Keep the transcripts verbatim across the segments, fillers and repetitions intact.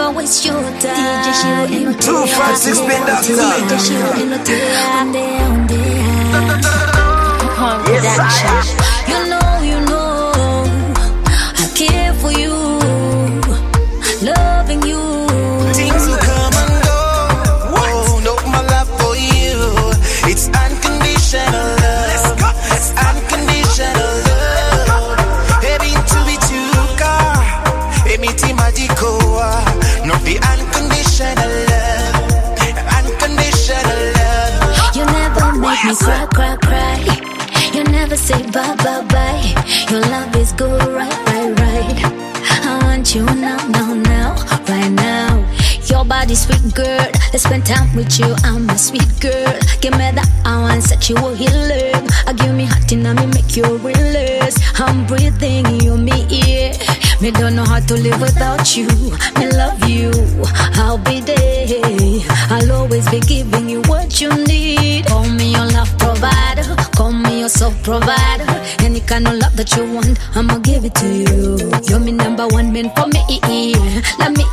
wanna waste your time. D J Shiro in the Two five six spin doctor. D J Shiro in the on there, on there. Yes, you know, you know, I care for you, loving you. Things will come and go. Oh, no, my love for you, it's unconditional love. Let's go. It's unconditional love. Baby, to be too car. Baby, magical. Not the unconditional love. Unconditional love. You never make me cry, cry, cry. You never say bye, bye, bye. Your love is good, right, right, right. I want you now, now, now, right now. Your body sweet girl, let's spend time with you. I'm a sweet girl. Give me that I want sexual healing. I give me hot and me make you release. I'm breathing you me here. Me don't know how to live without you. Me love you, I'll be there. I'll always be giving you what you need. Call me your love provider, call me your soul provider. Any kind of love that you want, I'ma give it to you. You're me number one man for me. Let me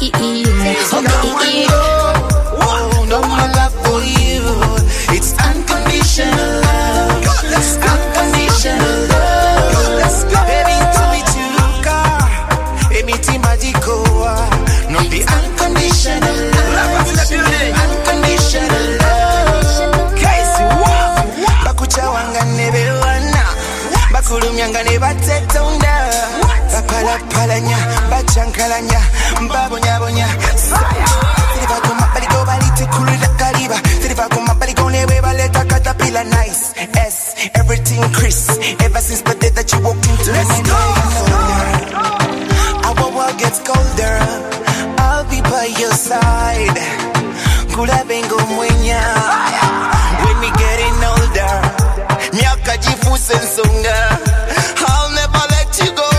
okay. Oh, no, my love for you, it's unconditional love. Unconditional love. Baby, to be too car. Baby, magical. Not the unconditional love. Unconditional love. Kaisi wa bakucha wanga nebe wana bakulumyanga ne batetonda bakala palanya bachankalanya babonya bonya siriba kuma baligo balite kulida kaliba siriba kuma baligo newe baleta caterpillar nice s everything Chris ever since the day that you walked into my life. Our world gets colder, I'll be by your side. Kula bengo mwenya. When we getting older, miaka jifuse nsonga. I'll never let you go.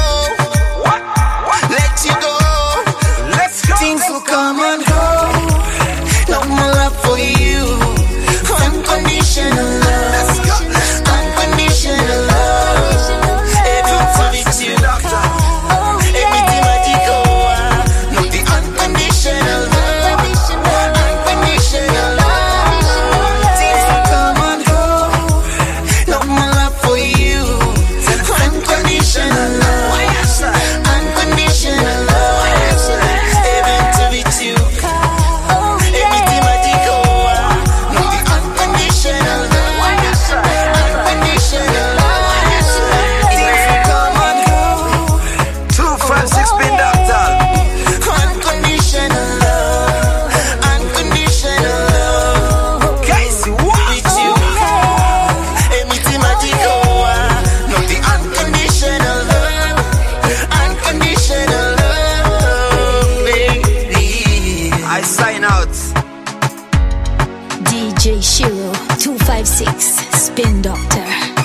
Let you go. Let's go. Things will come and go. No more love for you. Unconditional love. Let's go. Unconditional love. Everything for me too. Everything magical. No, the unconditional love. Unconditional love. Things will come and go. No more love for you. Unconditional love. Unconditional love. Everything to be too. Everything magical. No, the unconditional love. Unconditional love. Things will come and go. Two five six spin doctor. Unconditional love. Unconditional love. Kaisi wa with you. Everything magical. No, the unconditional love. Unconditional love, baby. I sign out. D J Shiro two five six Spin Doctor.